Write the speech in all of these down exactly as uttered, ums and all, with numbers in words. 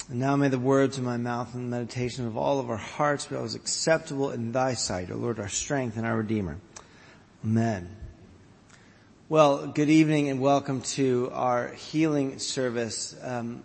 And now may the words of my mouth and the meditation of all of our hearts be always acceptable in thy sight, O Lord, our strength and our Redeemer. Amen. Well, good evening and welcome to our healing service. Um,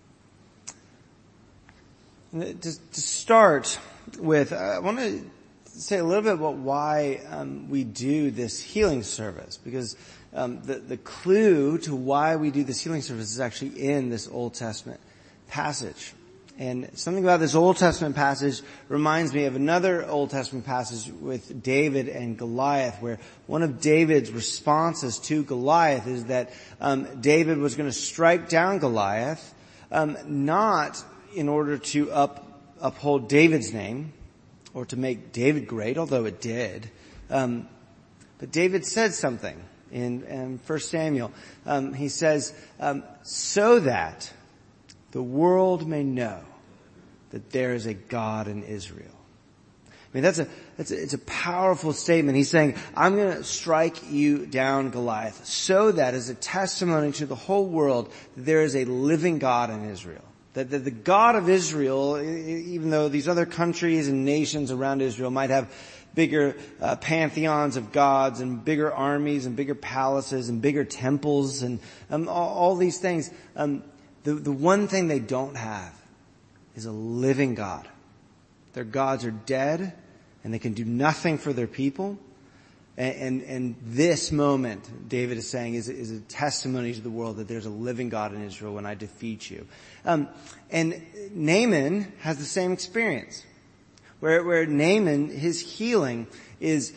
to, to start with, I want to say a little bit about why um, we do this healing service, because um, the, the clue to why we do this healing service is actually in this Old Testament passage. And something about this Old Testament passage reminds me of another Old Testament passage with David and Goliath, where one of David's responses to Goliath is that um, David was going to strike down Goliath, um, not in order to up, uphold David's name or to make David great, although it did. Um, but David said something in, in First Samuel. Um, he says, um, so that the world may know that there is a God in Israel. I mean, that's a, that's a, it's a powerful statement. He's saying, I'm going to strike you down, Goliath, so that as a testimony to the whole world, that there is a living God in Israel. That, that the God of Israel, even though these other countries and nations around Israel might have bigger uh, pantheons of gods and bigger armies and bigger palaces and bigger temples and um, all, all these things, um, The, the one thing they don't have is a living God. Their gods are dead and they can do nothing for their people. And, and, and this moment, David is saying, is, is a testimony to the world that there's a living God in Israel when I defeat you. Um, and Naaman has the same experience. Where, where Naaman, his healing is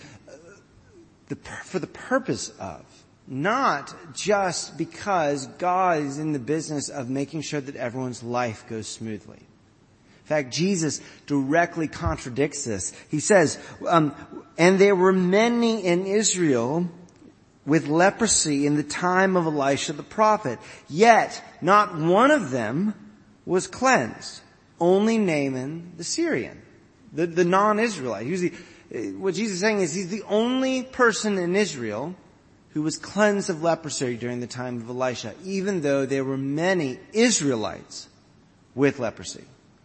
the, for the purpose of, not just because God is in the business of making sure that everyone's life goes smoothly. In fact, Jesus directly contradicts this. He says, um, and there were many in Israel with leprosy in the time of Elisha the prophet, yet not one of them was cleansed. Only Naaman the Syrian, the, the non-Israelite. He was the, what Jesus is saying is he's the only person in Israel who was cleansed of leprosy during the time of Elisha, even though there were many Israelites with leprosy.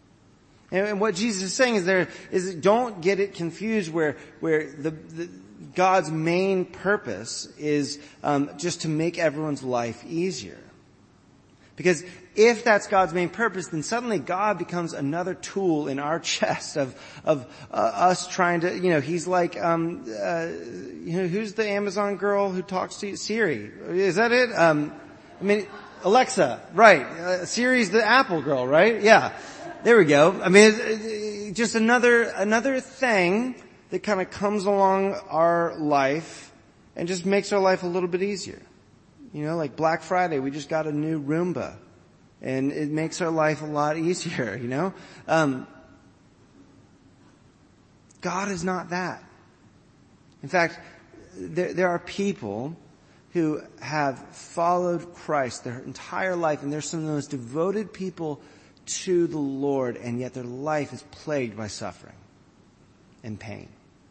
And what Jesus is saying is there is don't get it confused where where the, the God's main purpose is um, just to make everyone's life easier. Because if that's God's main purpose, then suddenly God becomes another tool in our chest of of uh, us trying to, you know, he's like, um, uh, you know, who's the Amazon girl who talks to you? Siri. Is that it? Um, I mean, Alexa, right. Uh, Siri's the Apple girl, right? Yeah. There we go. I mean, it's just another, another thing that kind of comes along our life and just makes our life a little bit easier. You know, like Black Friday, we just got a new Roomba. And it makes our life a lot easier, you know. Um, God is not that. In fact, there, there are people who have followed Christ their entire life, and they're some of the most devoted people to the Lord, and yet their life is plagued by suffering and pain.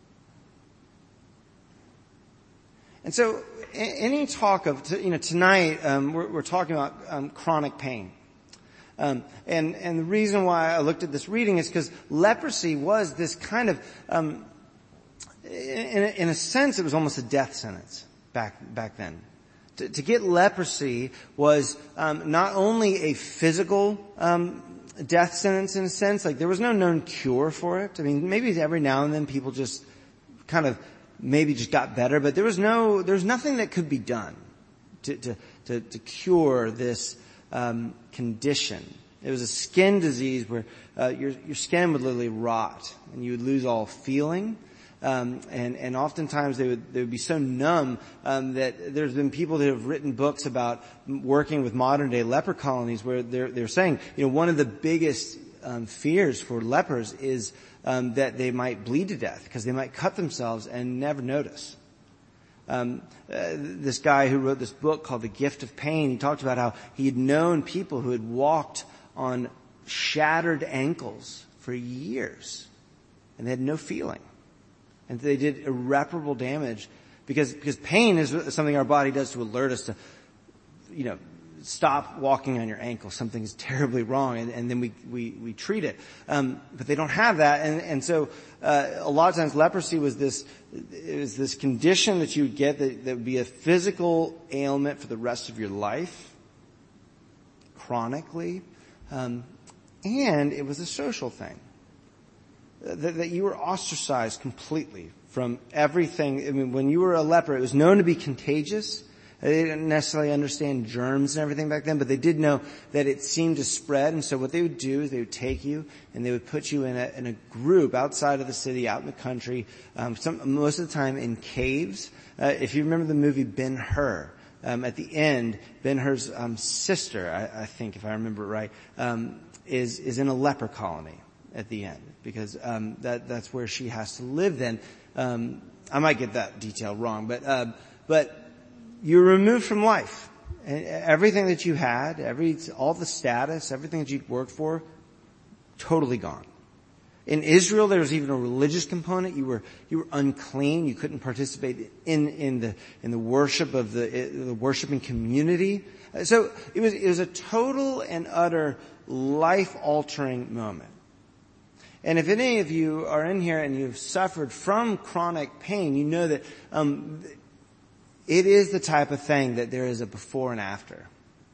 And so, any talk of, you know, tonight, um, we're, we're talking about um, chronic pain. Um, and, and the reason why I looked at this reading is because leprosy was this kind of, um, in, in a sense, it was almost a death sentence back, back then. To, to get leprosy was, um, not only a physical, um, death sentence in a sense, like there was no known cure for it. I mean, maybe every now and then people just kind of maybe just got better, but there was no, there was nothing that could be done to, to, to, to cure this, um, condition. It was a skin disease where, uh, your, your skin would literally rot and you would lose all feeling. Um, and, and oftentimes they would, they would be so numb, um, that there's been people that have written books about working with modern day leper colonies where they're, they're saying, you know, one of the biggest, um, fears for lepers is, um, that they might bleed to death because they might cut themselves and never notice. Um, uh, this guy who wrote this book called The Gift of Pain, he talked about how he had known people who had walked on shattered ankles for years and they had no feeling. And they did irreparable damage because, because pain is something our body does to alert us to, you know, stop walking on your ankle. Something's terribly wrong, and, and then we, we, we treat it. Um, but they don't have that, and, and so uh, a lot of times leprosy was this, it was this condition that you would get that, that would be a physical ailment for the rest of your life, chronically, um, and it was a social thing. That, that you were ostracized completely from everything. I mean, when you were a leper, it was known to be contagious. They didn't necessarily understand germs and everything back then, but they did know that it seemed to spread. And so what they would do is they would take you and they would put you in a, in a group outside of the city, out in the country, um, some, most of the time in caves. Uh, if you remember the movie Ben-Hur, um, at the end, Ben-Hur's um, sister, I, I think, if I remember right, um, is is in a leper colony at the end, because um, that that's where she has to live. Then um, I might get that detail wrong, but uh, but. You're removed from life. And everything that you had, every, all the status, everything that you'd worked for, totally gone. In Israel, there was even a religious component. You were, you were unclean. You couldn't participate in, in the, in the worship of the, the worshiping community. So it was, it was a total and utter life-altering moment. And if any of you are in here and you've suffered from chronic pain, you know that, um, it is the type of thing that there is a before and after.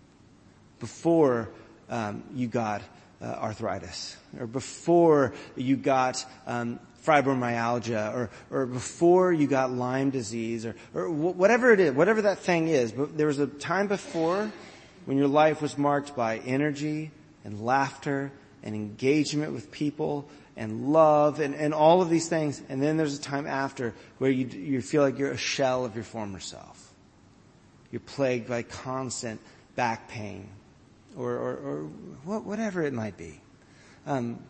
Before um, you got uh, arthritis, or before you got um, fibromyalgia, or or before you got Lyme disease, or or w- whatever it is, whatever that thing is. But there was a time before when your life was marked by energy and laughter and engagement with people and love and, and all of these things. And then there's a time after where you you feel like you're a shell of your former self. You're plagued by constant back pain or, or, or whatever it might be. Um,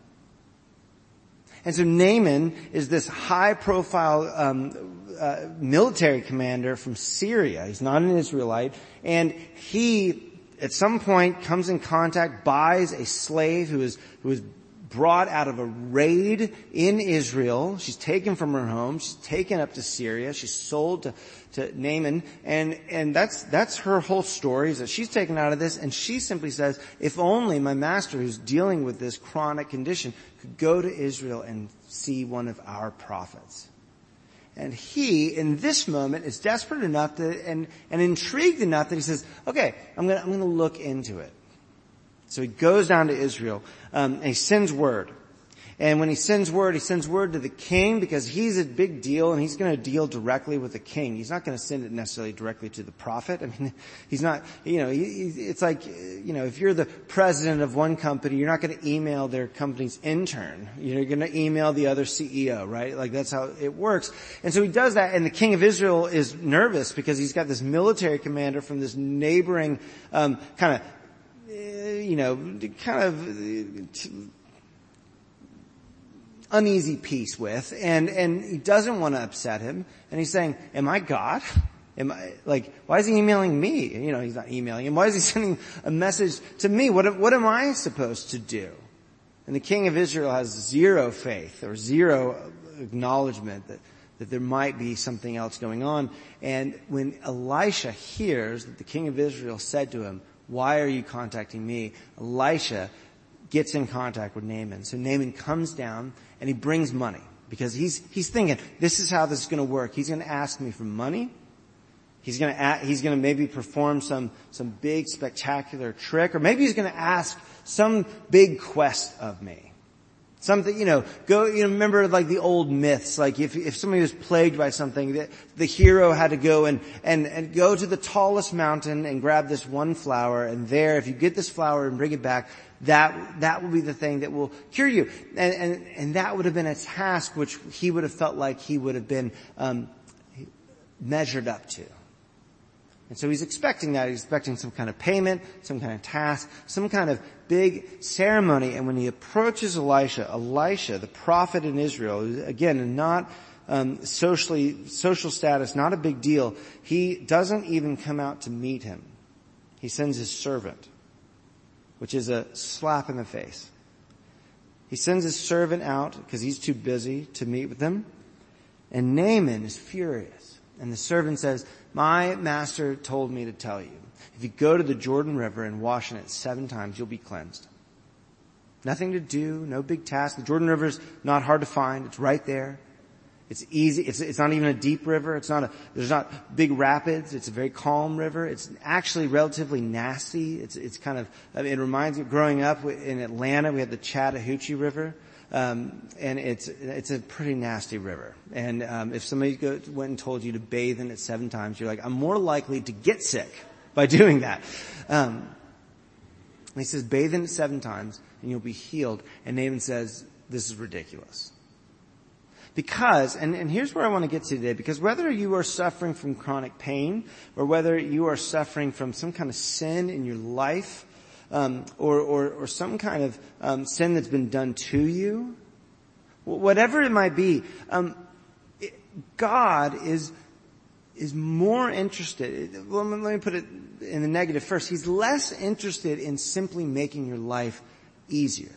and so Naaman is this high-profile um, uh, military commander from Syria. He's not an Israelite. And he, at some point, comes in contact, buys a slave who is who is brought out of a raid in Israel. She's taken from her home. She's taken up to Syria. She's sold to, to Naaman. And, and that's, that's her whole story, is that she's taken out of this, and she simply says, if only my master, who's dealing with this chronic condition, could go to Israel and see one of our prophets. And he, in this moment, is desperate enough to, and, and intrigued enough that he says, okay, I'm gonna, I'm gonna look into it. So he goes down to Israel, um, and he sends word. And when he sends word, he sends word to the king, because he's a big deal and he's going to deal directly with the king. He's not going to send it necessarily directly to the prophet. I mean, he's not, you know, he, it's like, you know, if you're the president of one company, you're not going to email their company's intern. You're going to email the other C E O, right? Like that's how it works. And so he does that, and the king of Israel is nervous because he's got this military commander from this neighboring, um, kind of, you know, kind of uneasy peace with, and, and he doesn't want to upset him, and he's saying, am I God? Am I, like, why is he emailing me? You know, he's not emailing him. Why is he sending a message to me? What, what am I supposed to do? And the king of Israel has zero faith or zero acknowledgement that, that there might be something else going on. And when Elisha hears that the king of Israel said to him, why are you contacting me? Elisha gets in contact with Naaman. So Naaman comes down and he brings money, because he's, he's thinking, this is how this is going to work. He's going to ask me for money. He's going to, he's going to maybe perform some, some big spectacular trick, or maybe he's going to ask some big quest of me. Something, you know, go, you know, remember like the old myths, like if, if somebody was plagued by something, the, the hero had to go and, and, and go to the tallest mountain and grab this one flower, and there, if you get this flower and bring it back, that, that will be the thing that will cure you. And, and, and that would have been a task which he would have felt like he would have been, um, measured up to. And so he's expecting that. He's expecting some kind of payment, some kind of task, some kind of big ceremony. And when he approaches Elisha, Elisha, the prophet in Israel, again, not um, socially, social status, not a big deal, he doesn't even come out to meet him. He sends his servant, which is a slap in the face. He sends his servant out because he's too busy to meet with him. And Naaman is furious. And the servant says, my master told me to tell you, if you go to the Jordan River and wash in it seven times, you'll be cleansed. Nothing to do, no big task. The Jordan River's not hard to find. It's right there. It's easy. It's, it's not even a deep river. It's not a, there's not big rapids. It's a very calm river. It's actually relatively nasty. It's, it's kind of, I mean, it reminds me, growing up in Atlanta, we had the Chattahoochee River. Um, and it's, it's a pretty nasty river. And, um, if somebody go, went and told you to bathe in it seven times, you're like, I'm more likely to get sick by doing that. Um, he says, bathe in it seven times and you'll be healed. And Naaman says, this is ridiculous. Because, and, and here's where I want to get to today, because whether you are suffering from chronic pain or whether you are suffering from some kind of sin in your life, um, or, or, or some kind of um, sin that's been done to you, whatever it might be, um, it, God is is more interested. Well, let me put it in the negative first. He's less interested in simply making your life easier.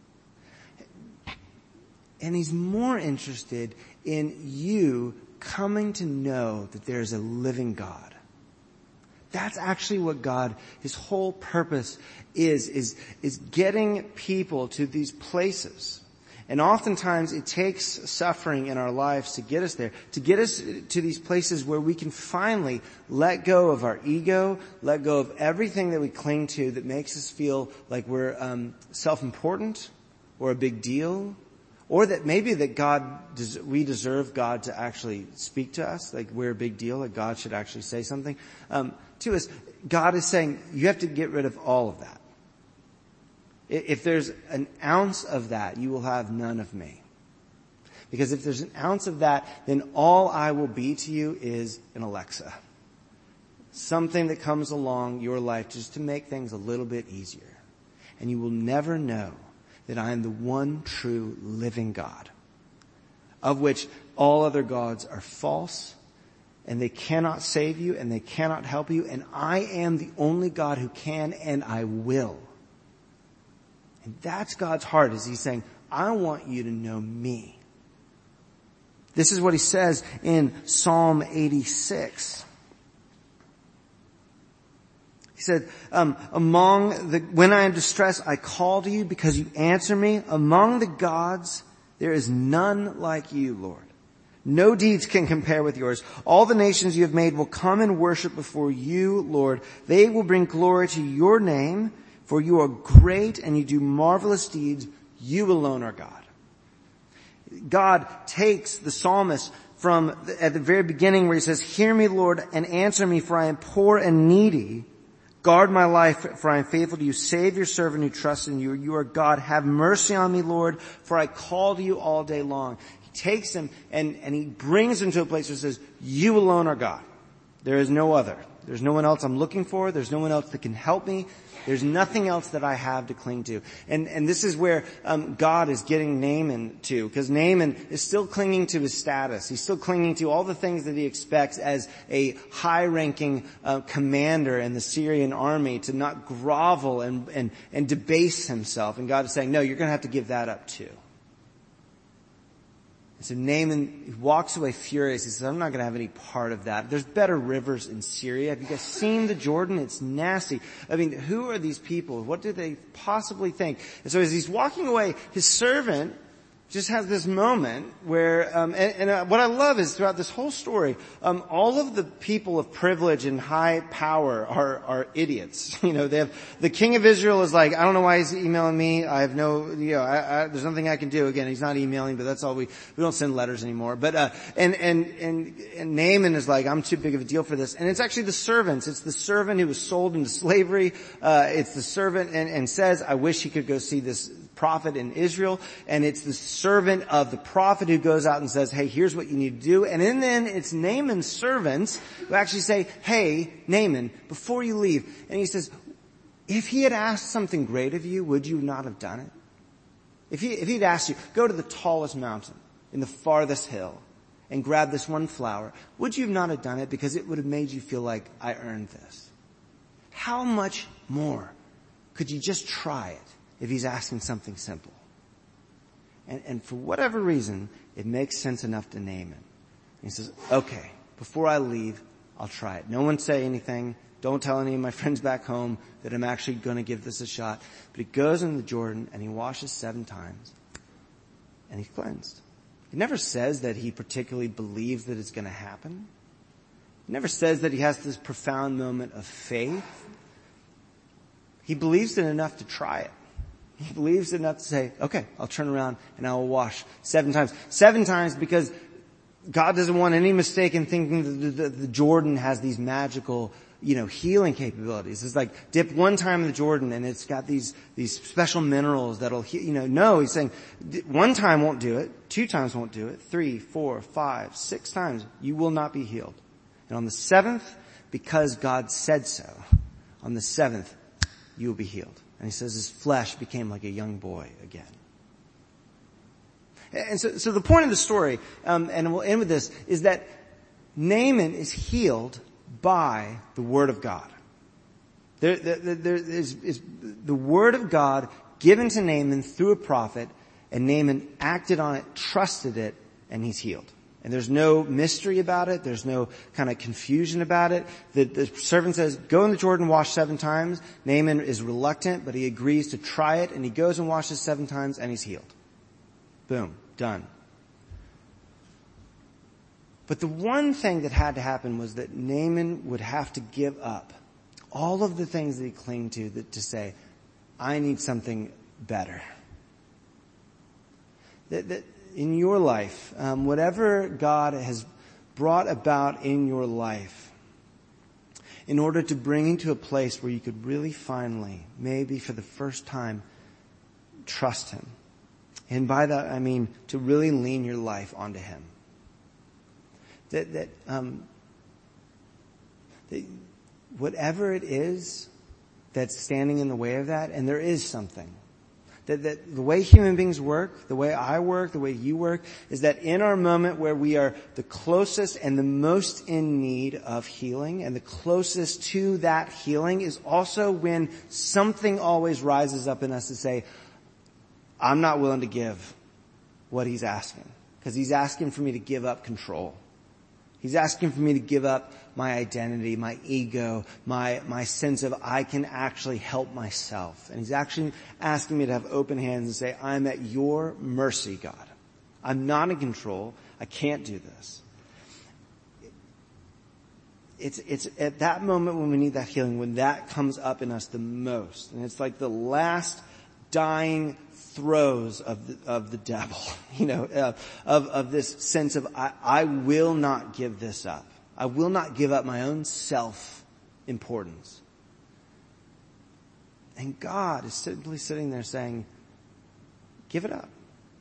And he's more interested in you coming to know that there's a living God. That's actually what God, his whole purpose is, is, is getting people to these places. And oftentimes it takes suffering in our lives to get us there, to get us to these places where we can finally let go of our ego, let go of everything that we cling to that makes us feel like we're um, self-important or a big deal. Or that maybe that God, we deserve God to actually speak to us, like we're a big deal, like God should actually say something um, to us. God is saying, you have to get rid of all of that. If there's an ounce of that, you will have none of me. Because if there's an ounce of that, then all I will be to you is an Alexa. Something that comes along your life just to make things a little bit easier. And you will never know that I am the one true living God, of which all other gods are false, and they cannot save you, and they cannot help you, and I am the only God who can, and I will. And that's God's heart, is he's saying, I want you to know me. This is what he says in Psalm eighty-six. He said, um, among the, when I am distressed, I call to you because you answer me. Among the gods, there is none like you, Lord. No deeds can compare with yours. All the nations you have made will come and worship before you, Lord. They will bring glory to your name, for you are great and you do marvelous deeds. You alone are God. God takes the psalmist from the, at the very beginning where he says, hear me, Lord, and answer me, for I am poor and needy. Guard my life, for I am faithful to you. Save your servant who trusts in you. You are God. Have mercy on me, Lord, for I call to you all day long. He takes him and, and he brings him to a place where he says, you alone are God. There is no other. There's no one else I'm looking for. There's no one else that can help me. There's nothing else that I have to cling to. And, and this is where um, God is getting Naaman to, because Naaman is still clinging to his status. He's still clinging to all the things that he expects as a high-ranking uh, commander in the Syrian army to not grovel and, and, and debase himself. And God is saying, no, you're going to have to give that up too. And so Naaman walks away furious. He says, I'm not going to have any part of that. There's better rivers in Syria. Have you guys seen the Jordan? It's nasty. I mean, who are these people? What do they possibly think? And so as he's walking away, his servant just has this moment where, um, and, and uh, what I love is throughout this whole story, um, all of the people of privilege and high power are, are idiots. You know, they have, the king of Israel is like, I don't know why he's emailing me. I have no, you know, I, I, there's nothing I can do. Again, he's not emailing, but that's all we, we don't send letters anymore. But, uh, and, and, and, and Naaman is like, I'm too big of a deal for this. And it's actually the servants. It's the servant who was sold into slavery. Uh, it's the servant and, and says, I wish he could go see this prophet in Israel. And it's the servant of the prophet who goes out and says, hey, here's what you need to do. And then it's Naaman's servants who actually say, hey, Naaman, before you leave. And he says, if he had asked something great of you, would you not have done it? If he, if he'd asked you, go to the tallest mountain in the farthest hill and grab this one flower, would you not have done it? Because it would have made you feel like I earned this. How much more could you just try it if he's asking something simple? And, and for whatever reason, it makes sense enough to Naaman. And he says, okay, before I leave, I'll try it. No one say anything. Don't tell any of my friends back home that I'm actually going to give this a shot. But he goes in the Jordan and he washes seven times and he's cleansed. It never says that he particularly believes that it's going to happen. It never says that he has this profound moment of faith. He believes it enough to try it. He believes it enough to say, okay, I'll turn around and I will wash seven times. Seven times because God doesn't want any mistake in thinking that the, the, the Jordan has these magical, you know, healing capabilities. It's like dip one time in the Jordan and it's got these, these special minerals that'll, you know, no, he's saying one time won't do it, two times won't do it, three, four, five, six times, you will not be healed. And on the seventh, because God said so, on the seventh, you will be healed. And he says his flesh became like a young boy again. And so, so the point of the story, um, and we'll end with this, is that Naaman is healed by the Word of God. There, there, there is, is the Word of God given to Naaman through a prophet, and Naaman acted on it, trusted it, and he's healed. And there's no mystery about it. There's no kind of confusion about it. The, the servant says, go in the Jordan, wash seven times. Naaman is reluctant, but he agrees to try it, and he goes and washes seven times, and he's healed. Boom. Done. But the one thing that had to happen was that Naaman would have to give up all of the things that he clinged to that, to say, I need something better. That, that in your life, um, whatever God has brought about in your life, in order to bring you to a place where you could really finally, maybe for the first time, trust Him. And by that I mean to really lean your life onto Him. That, that, um, that whatever it is that's standing in the way of that, and there is something, that, that the way human beings work, the way I work, the way you work, is that in our moment where we are the closest and the most in need of healing, and the closest to that healing is also when something always rises up in us to say, I'm not willing to give what He's asking. Because He's asking for me to give up control. He's asking for me to give up my identity, my ego, my, my sense of I can actually help myself. And He's actually asking me to have open hands and say, I'm at your mercy, God. I'm not in control. I can't do this. It's, it's at that moment when we need that healing, when that comes up in us the most. And it's like the last dying throes of the, of the devil, you know, uh, of, of this sense of I, I will not give this up. I will not give up my own self-importance. And God is simply sitting there saying, give it up.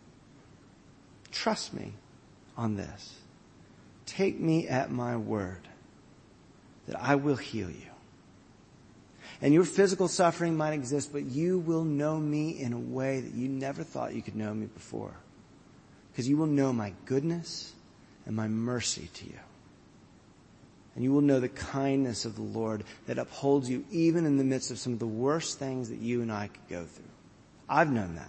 Trust me on this. Take me at my word that I will heal you. And your physical suffering might exist, but you will know me in a way that you never thought you could know me before. Because you will know my goodness and my mercy to you. And you will know the kindness of the Lord that upholds you even in the midst of some of the worst things that you and I could go through. I've known that.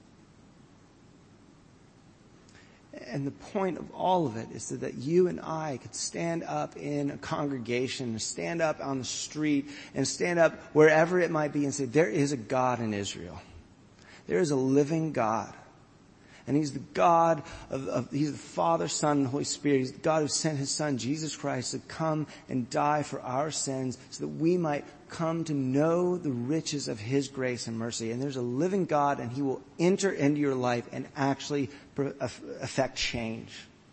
And the point of all of it is so that you and I could stand up in a congregation, stand up on the street, and stand up wherever it might be and say, there is a God in Israel. There is a living God. And He's the God of, of, He's the Father, Son, and Holy Spirit. He's the God who sent His Son, Jesus Christ, to come and die for our sins so that we might come to know the riches of His grace and mercy. And there's a living God, and He will enter into your life and actually affect change.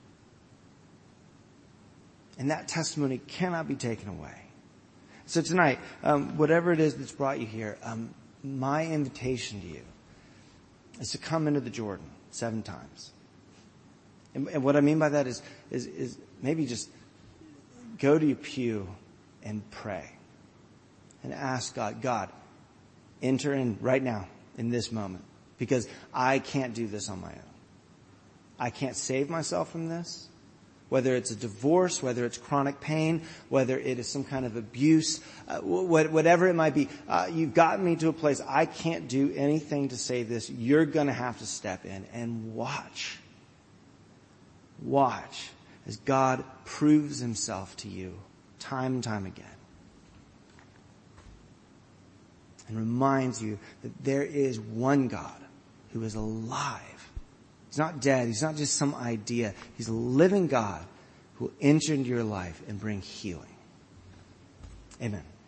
And that testimony cannot be taken away. So tonight, um, whatever it is that's brought you here, um, my invitation to you is to come into the Jordan seven times. And, and what I mean by that is, is, is maybe just go to your pew and pray and ask God, God, enter in right now in this moment, because I can't do this on my own. I can't save myself from this. Whether it's a divorce, whether it's chronic pain, whether it is some kind of abuse, uh, whatever it might be, uh, you've gotten me to a place I can't do anything to save this. You're going to have to step in and watch. Watch as God proves Himself to you time and time again. And reminds you that there is one God who is alive. He's not dead. He's not just some idea. He's a living God who will enter into your life and bring healing. Amen.